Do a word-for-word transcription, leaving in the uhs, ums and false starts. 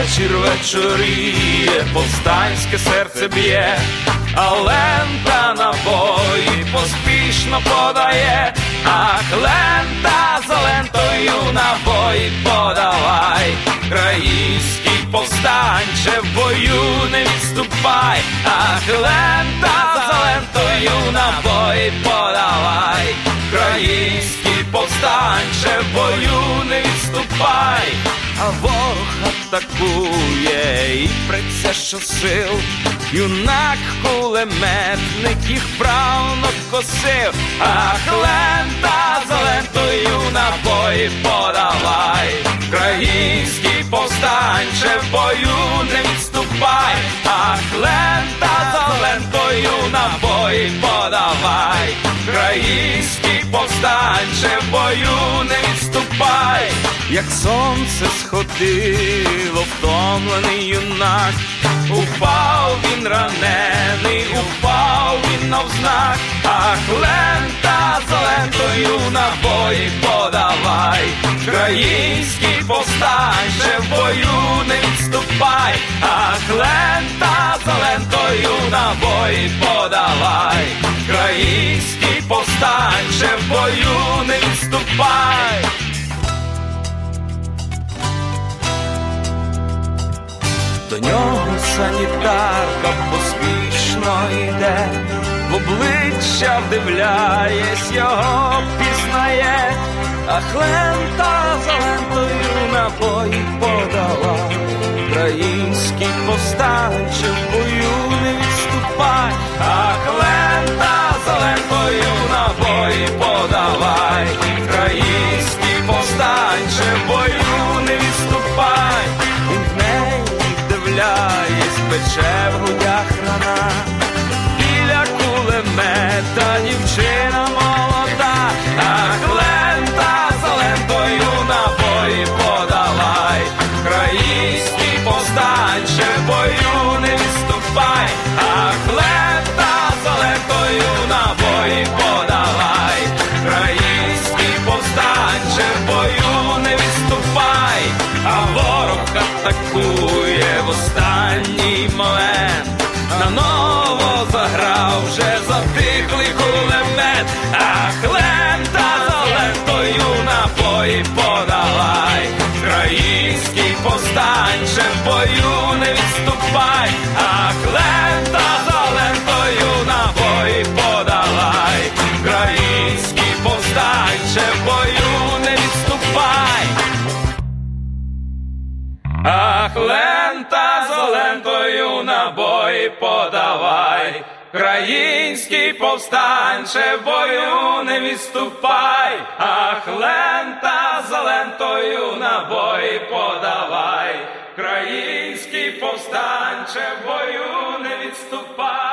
вечір вечоріє, повстанське серце б'є, а лента набої поспішно подає. Ах, лента за лентою набої подавай, країнський повстанче, в бою не відступай. Ах, лента за лентою набої подавай, країнський повстанче, в бою не відступай. А ворог атакує і преться щосил, юнак кулеметник їх вправно косив. Ах, лента за лентою набої подавай, країнський повстанче, в бою не відступай. Ах, лента за лентою набої подавай, країнський повстанче, в бою не відступай. Як сонце сходило, втомлений юнак, упав він ранений, упав він навзнак. Ах, лента за лентою набої подавай, країнський повстанче, в бою не відступай. Ах, лента за лентою набої подавай, країнський повстанче, в бою не відступай. До нього санітарка поспішно йде, в обличчя вдивляєсь, його пізнає. Ах, лента за лентою набої подала, український повстанче, в бою не відступай. Ах, лента за лентою набої подавай, український повстанче, в бою не відступай. Пече в грудях рана, біля кулемета дівчина молода. Ах, лента за лентою набої подавай, український повстанче, в бою не відступай. Ах, лента за лентою набої подавай, український повстанче, в бою не відступай. А ворог атакує в останній момент, наново заграв вже затихлий кулемет. Ах, лента за лентою набої подавай, український повстанче, в бою не відступай. Ах, лента за лентою набої подавай, український повстанче, в бою не відступай. Ах, лента за лентою набої подавай, український повстанче, в бою не відступай. Ах, лента за лентою набої подавай, український повстанче, в бою не відступай.